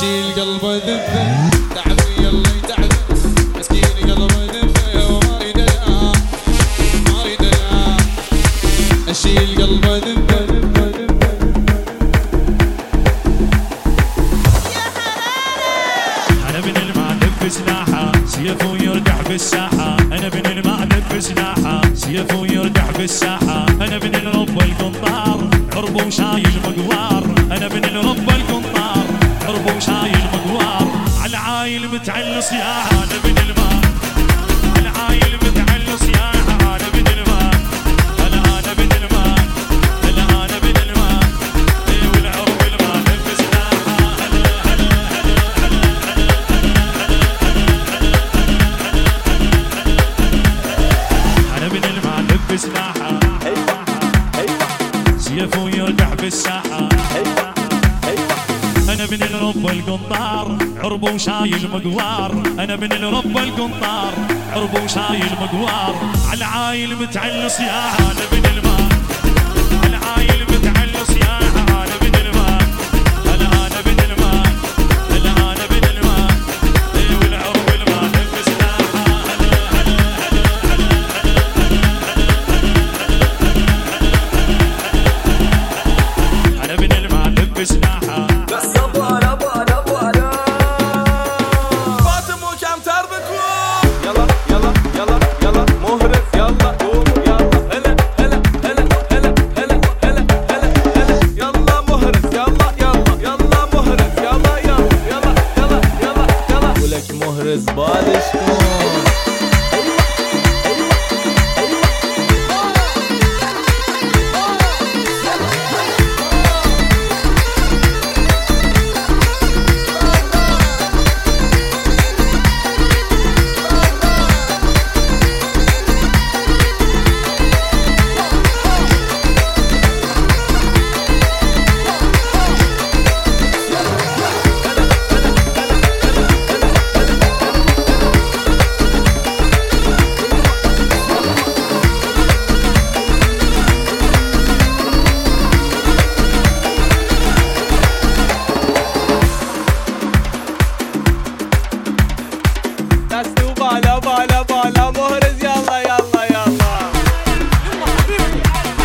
اشيل قلبه ذبه تعبني يلا يتعبه مسكين قلبه ذبه وما يدلع ما يدلع اشيل قلبه ذبه انا من المعلب سلاحه سيفه يردح بالساحه انا من المعلب سلاحه سيفه يردح بالساحه انا من الرب القنطار حربه وشايل مقوار انا من الرب القنطار حربه وشايل مقوار على عايل متعل صياحه انا من الماء على عايل متعل صياحه انا من الماء انا من الماء انا من الماء والعرب المعلب سلاحه انا من المعلب سلاحه سيفه يردح بالساحه انا من الرب القنطار عربه وشايل مقوار انا من الرب القنطار عربه وشايل مقوار على عايل متعل صياحه انا من الماء على عايل متعل صياحه انا من الماء انا من الماء انا من الماء والعرب المعلب سلاحه انا من المعلب سلاحه زبالة شكون بالا مهرز يلا يلا يلا يلا حبيبي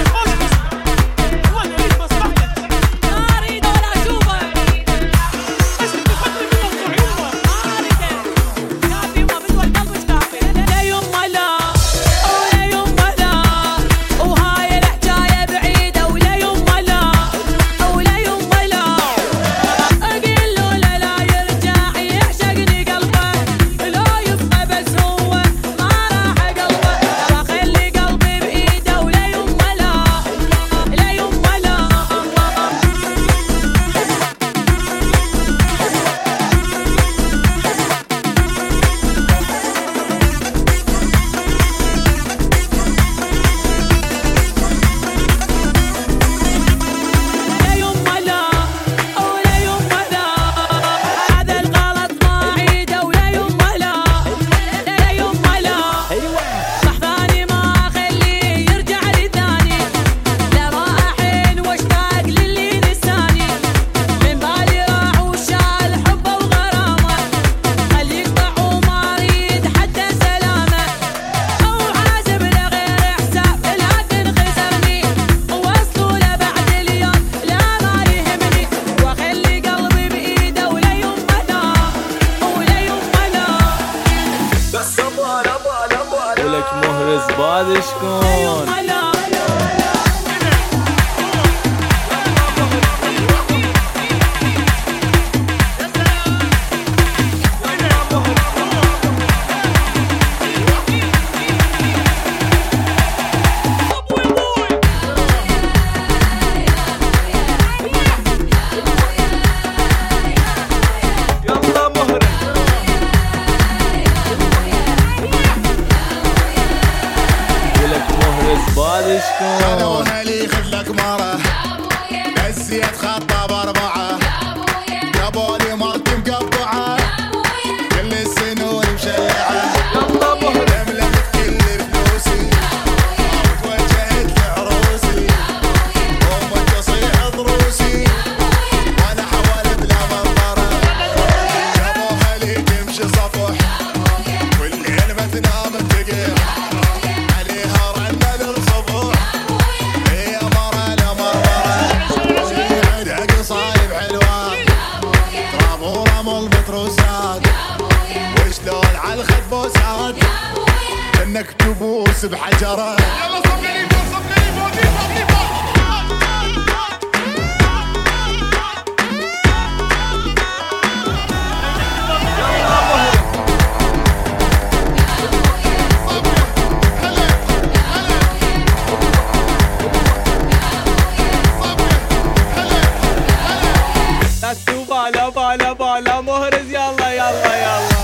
وانا ليش بسمعك ما اريد ولا اشوفك ايش بتحطني من الصعوبه ما اريد كافي ما بدو القلب مش كافي لا يما لا ولا يما لا وهاي الحكايه بعيده ولا يما لا ولا يما لا اقول له لا يرجع يعشقني قلبه لا يبقى بس هو ما راح قلبه ترى خلي قلبي بايده ولا يما لا لا يما لا لا يما لا ولا يما لا هذا الغلط ما عيده ولا يما لا لا يما لا صح ثاني ما اخليه يرجع لي ثاني لا راحين واشتاق للي نساني من بالي راح وشال حبه وغرامه خليه يقطع وما اريد حتى سلامه او حاسب لغير حساب لكن خسرني ووصلوا له بعد اليوم لا ما يهمني واخلي قلبي بايده ولا يما لا ولا يما لا ولك مهرز زبالة شكون يما لا يلا مهرز ولك مهرز زبالة ايام المطروسات وشلون على الخد بوسات انك تبوس بحجره. يلا صفقني فوق صفقني فوق صفقني فوق. بالا بالا بالا مهرز يلا يلا يلا.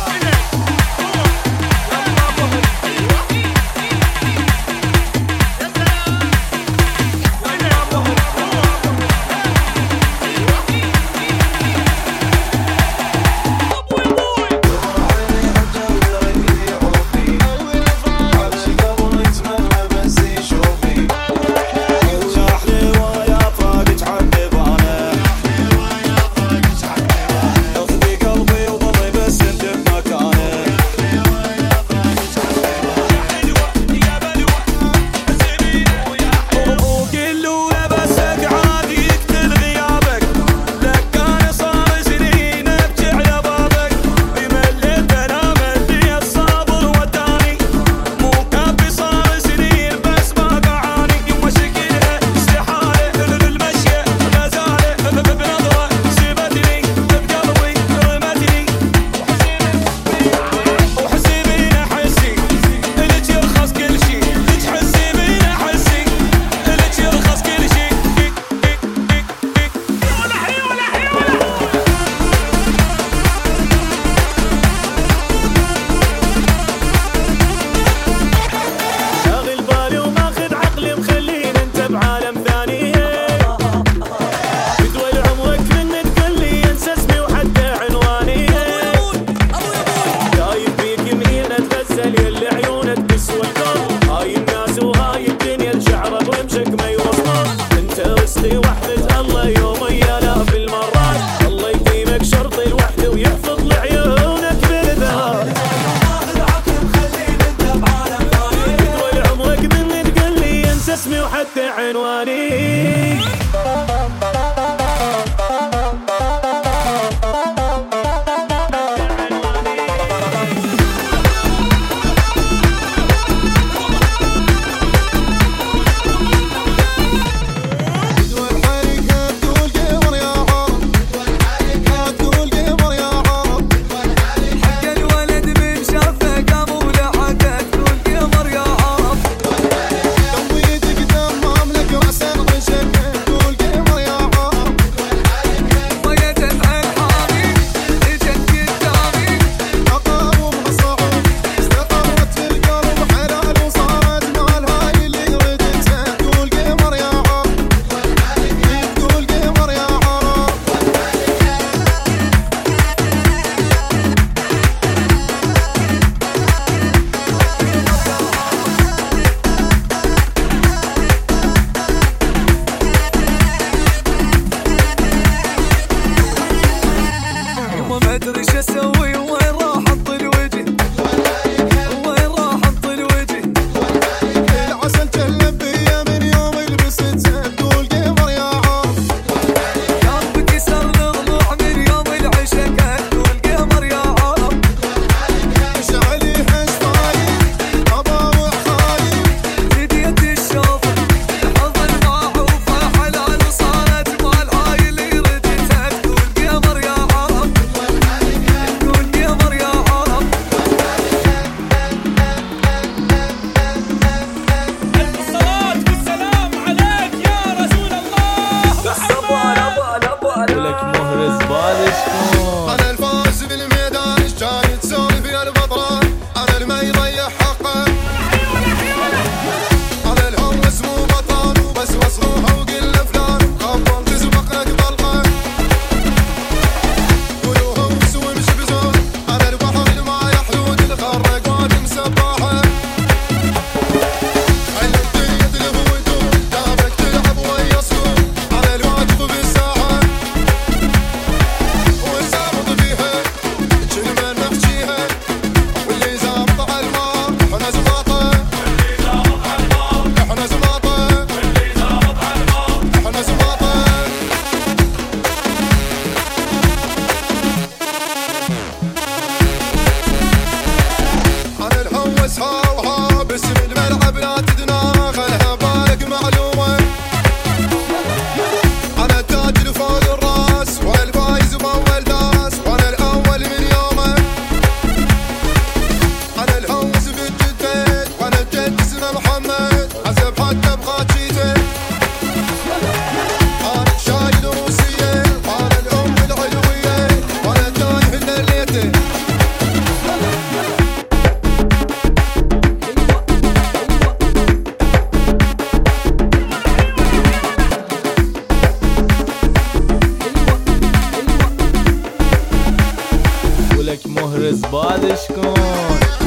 مهرز باد شكون